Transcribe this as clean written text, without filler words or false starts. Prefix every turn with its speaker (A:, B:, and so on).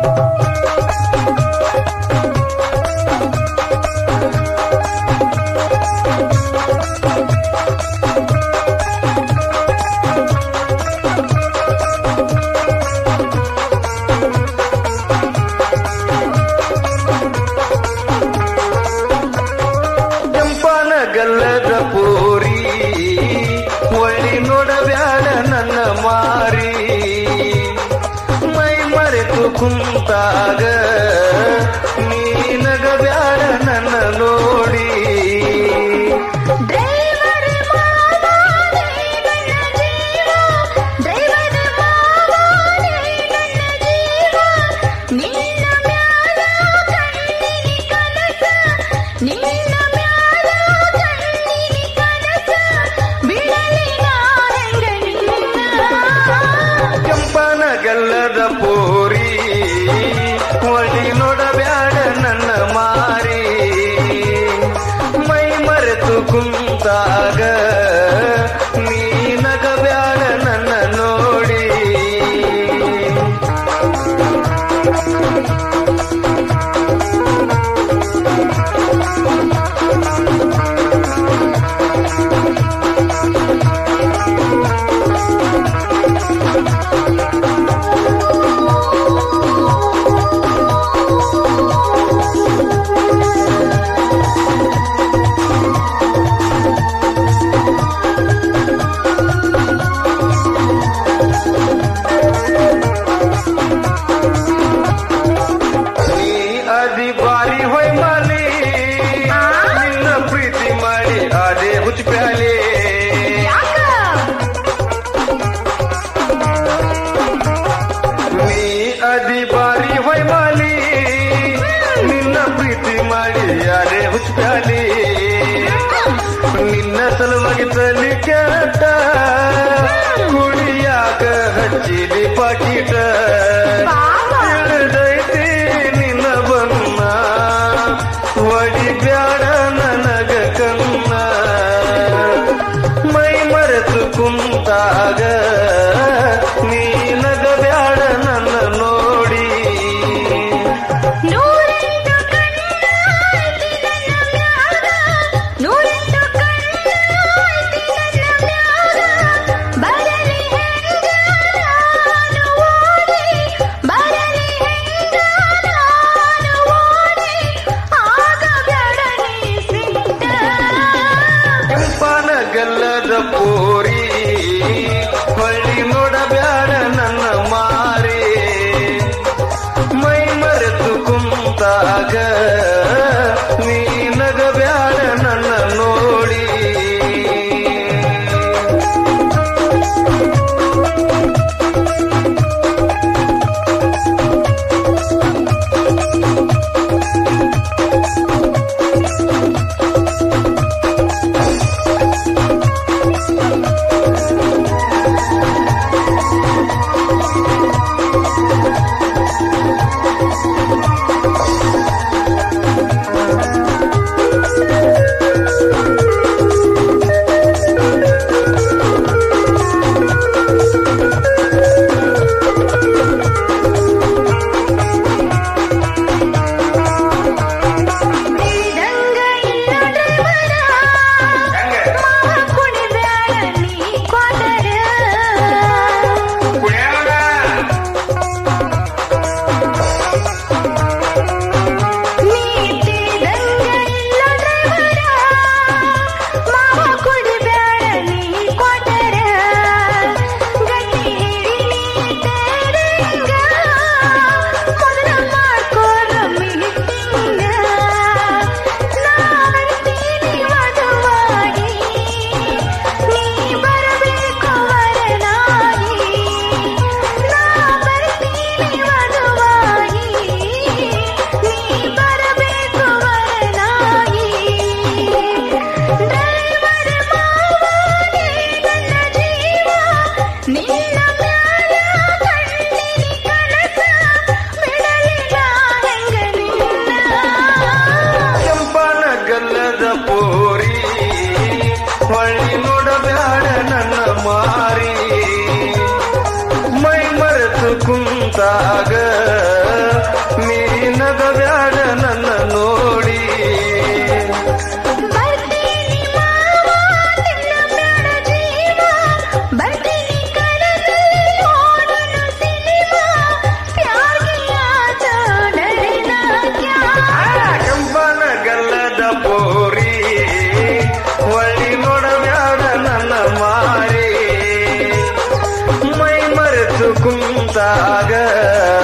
A: ಗಲ್ಲದ ಪೋರಿ ಒಳ್ಳಿ ನೋಡಬ್ಯಾಡ ನನ್ನ ಮಾರಿ ಮೈ ಮರೆತು ಕುಂತಾಗ ನೀನಗಬ್ಯಾಡ ನನ್ನ ನೋಡಿ ಗಲ್ಲದ ಪೋರಿ ಒಳ್ಳಿ ನೋಡಬ್ಯಾಡ ನನ್ನ ಮಾರಿ ಮೈ ಮರೆತು ಕುಂತಾಗ ನೀನಗಬ್ಯಾಡ ನನ್ನ ನೋಡಿ ಬಾರಿ ಹೊಯ್ ಮಾಲಿ ನಿನ್ನ ಪ್ರೀತಿ ಮಾಡಿ ಅದೇ ಹುಚ್ಚ ಪ್ಯಾಲೆ ನೀ ಅದಿ ಬಾರಿ ಹೊಯ್ ಮಾಲಿ ನಿನ್ನ ಪ್ರೀತಿ ಮಾಡಿ ಅದೇ ಹುಚ್ಚ ಪ್ಯಾಲೆ ನಿನ್ನ ಸಲುವಾಗಿ ತಲಿ ಕೆಟ್ಟ ಕುಡಿಯಾಕ ಹಚ್ಚಿದಿ ಪಾಕಿಟ ಒಡಿಬ್ಯಾಡ ನನಗ ಕನ್ನ ಮೈ ಮರೆತು ಕುಂತಾಗ ನೀನಗಬ್ಯಾಡ ನನ್ನ ನೋಡಿ
B: ಬಾ
A: ನಗ ಬ್ಯಾಡ ನನ್ನ ನೋಡಿ
B: ಬರ್ತೀನಿ ಮಾವ ನಿನ್ನ ಪ್ರಾಣ ಜೀವ ಬರ್ತೀನಿ ಕಡದಲ್ಲಿ ನೋಡೋಣ ಸಿನಿಮಾ ಪ್ಯಾರ್ ಕಿಯಾ ತೋ ಡರನಾ ಕ್ಯಾ
A: ಕೆಂಪನ ಗಲ್ಲದ ಪೋರಿ ಒಳ್ಳಿ ನೋಡಬ್ಯಾಡ ನನ್ನ ಮಾರಿ ಮೈ ಮರೆತು ಕುಂತಾಗ